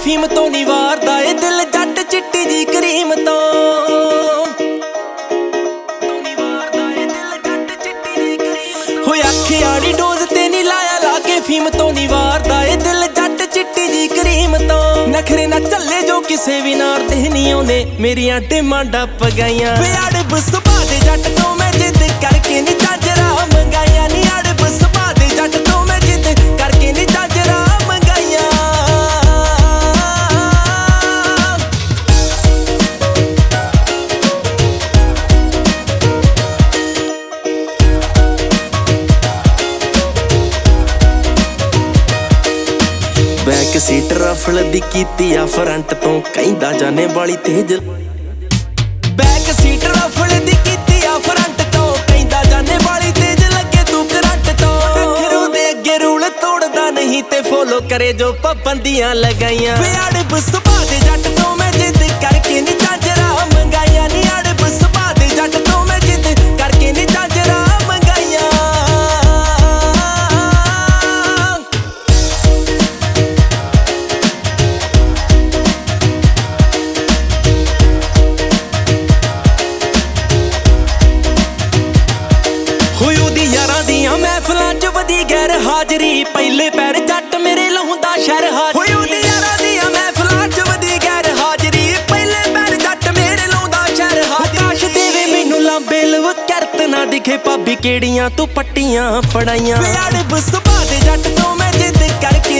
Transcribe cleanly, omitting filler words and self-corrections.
ਫੀਮ ਤੋਂ ਨੀ ਵਾਰਦਾ ਏ ਦਿਲ ਜੱਟ ਚਿੱਟੀ ਜੀ ਕਰੀਮ ਤੋਂ ਹੋਏ ਅੱਖਿਆਂ ਨੀ ਡੋਜ਼ ਤੇ ਨੀ ਲਾਇਆ ਲਾ ਕੇ ਫੀਮ ਤੋਂ ਨੀ ਵਾਰਦਾ ਏ ਦਿਲ ਜੱਟ ਚਿੱਟੀ ਜੀ ਕਰੀਮ ਤੋਂ ਨਖਰੇ ਨਾ ਚੱਲੇ ਜੋ ਕਿਸੇ ਵੀ ਨਾਰ ਤੇ ਨੀ ਉਹਨੇ ਮੇਰੀਆਂ ਡਿਮਾਂਡਾਂ ਪਗਾਈਆਂ ਵੇ ਅੜਬ ਸੁਭਾ ਦੇ ਜੱਟ ਤੋਂ ਮੈਂ ਜਿੱਦ ਕਰਕੇ ਨੀ ਝਾਂਜਰਾਂ ਮੰਗਾਈਆਂ ਨੀ ਅੜਬ ਸੁਭਾ ਦੇ ਜੱਟ ਤੋਂ ਮੈਂ ਜਿੱਦ ਕਰਕੇ ਨੀ ਝਾਂਜਰਾਂ ਮੰਗਾਈਆਂ ਬੈਕ ਸੀਟ ਰਫਲ ਦੀ ਕੀਤੀ ਆ ਫਰੰਟ ਤੋਂ ਕਹਿੰਦਾ ਜਾਣੇ ਵਾਲੀ ਤੇਜ ਬੈਕ ਸੀਟ ਰਫਲ ਦੀ ਕੀਤੀ ਆ ਫਰੰਟ ਤੋਂ ਕਹਿੰਦਾ ਜਾਣੇ ਵਾਲੀ ਤੇਜ ਲੱਗੇ ਤੂੰ ਕਰੰਟ ਤੋਂ ਫਿਰੋਂ ਦੇ ਅੱਗੇ ਰੂਲ ਤੋੜਦਾ ਨਹੀਂ ਤੇ ਫੋਲੋ ਕਰੇ ਜੋ ਪਾਬੰਦੀਆਂ ਲਗਾਈਆਂ ਵੇ ਅੜਬ ਸੁਭਾ ਦੇ ਜੱਟ ਤੋਂ ਮੈਂ ਜਿੱਦ ਕਰਕੇ ਨੀ ਝਾਂਜਰਾਂ ਮੰਗਾਈਆਂ ਨੀ ਅੜਬ ਸੁਭਾ ਦੇ ਜੱਟ ਤੋਂ ਮੈਂ ਜਿੱਦ ਕਰਕੇ ਨੀ ਝਾਂਜਰਾਂ ਮੰਗਾਈਆਂ ਯਾਰਾਂ ਦੀਆਂ ਮਹਿਫਲਾਂ 'ਚ ਵਧੀ ਗੈਰ ਹਾਜ਼ਰੀ ਪਹਿਲੇ ਪੈਰ ਜੱਟ ਮੇਰੇ ਲਹੂੰਦਾ ਸ਼ਹਿਰ ਹਾਜ਼ਰੀ ਹੋਈ ਯਾਰਾਂ ਦੀਆਂ ਮਹਿਫਲਾਂ 'ਚ ਵਧੀ ਗੈਰ ਹਾਜ਼ਰੀ ਪਹਿਲੇ ਪੈਰ ਜੱਟ ਮੇਰੇ ਲਾਉਂਦਾ ਸ਼ਹਿਰ ਹਾਜ਼ਰੀ ਕਾਸ਼ ਦੇਵੇ ਮੈਨੂੰ ਲਾਂਬੇ ਲਵ ਕਰਤ ਨਾ ਦਿਖੇ ਭਾਬੀ ਕਿਹੜੀਆਂ ਤੂੰ ਪੱਟੀਆਂ ਪੜਾਈਆਂ ਵੇ ਅੜਬ ਸੁਭਾ ਦੇ ਜੱਟ ਤੋਂ ਮੈਂ ਜਿੱਦ ਕਰਕੇ